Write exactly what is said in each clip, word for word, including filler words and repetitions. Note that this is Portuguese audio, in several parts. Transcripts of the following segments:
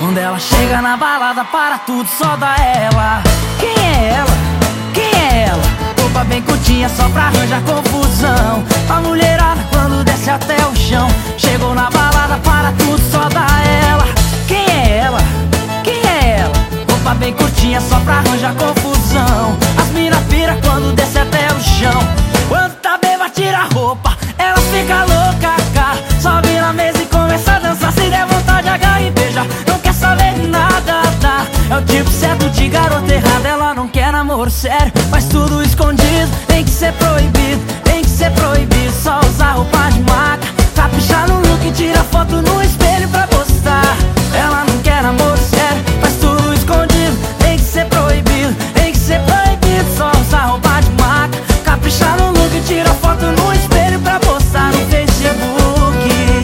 Quando ela chega na balada, para tudo, só dá ela. Quem é ela? Quem é ela? Roupa bem curtinha só pra arranjar confusão. A mulherada quando desce até o chão. Chegou na balada, para tudo, só dá ela. Quem é ela? Quem é ela? Roupa bem curtinha só pra arranjar confusão. As mina pira quando desce até o chão. Quando tá bêbada tira a roupa, ela fica louca, cara. Sobe na mesa e começa a dançar. Se der vontade agarra e beija, não quer saber de nada, tá? É o tipo certo de garota errada. Ela não quer namoro sério, faz tudo escondido. Tem que ser proibido, tem que ser proibido. Só usar roupa de marca, caprichar no look e tira foto no espelho pra postar. Ela não quer namoro sério, faz tudo escondido. Tem que ser proibido, tem que ser proibido. Só usar roupa de marca, caprichar no look e tira foto no espelho pra postar no Facebook.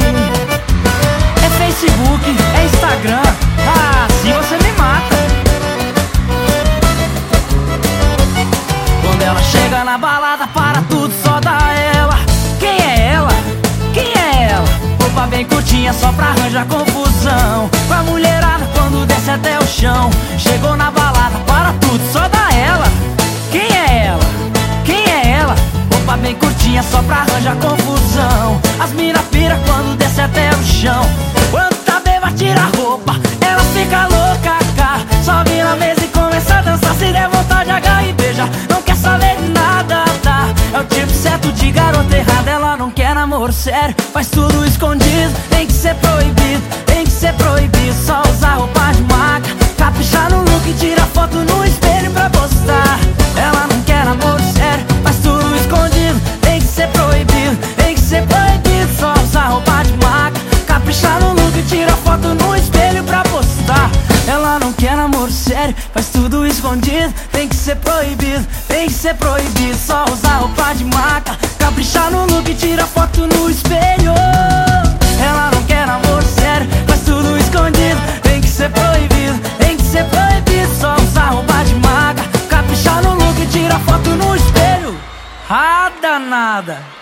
É Facebook, é Instagram, ah, assim você me mata. Quando ela chega na balada, para tudo, só dá ela. Quem é ela? Quem é ela? Roupa bem curtinha só pra arranjar confusão. Com a mulherada quando desce até o chão. Chegou na balada, para tudo, só dá ela. Quem é ela? Quem é ela? Roupa bem curtinha só pra arranjar confusão. As mina pira quando desce até o chão. Quando tá bêbada tira a roupa, ela fica louca, cara. Sobe na mesa e começa a dançar. Se der vontade agarra e beija, não quer saber de nada, tá? É o tipo certo de garota errada. Ela não quer namoro sério, faz tudo escondido. Tem que ser proibido, tem que ser proibido. Só usar roupa de marca, caprichar no look e tira foto no espelho pra postar. Ela não quer namoro sério, faz tudo escondido. Tem que ser proibido, tem que ser proibido. Só usar roupa de marca, caprichar no look e tira foto no espelho pra postar. Ela não quer namoro sério, faz tudo escondido. Tem que ser proibido, tem que ser proibido. Só usar roupa de marca, caprichar no look e tira foto no espelho. Ela não quer namoro sério, faz tudo escondido. Tem que ser proibido, tem que ser proibido. Só usar roupa de marca, caprichar no look e tira foto no espelho. Ah, danada!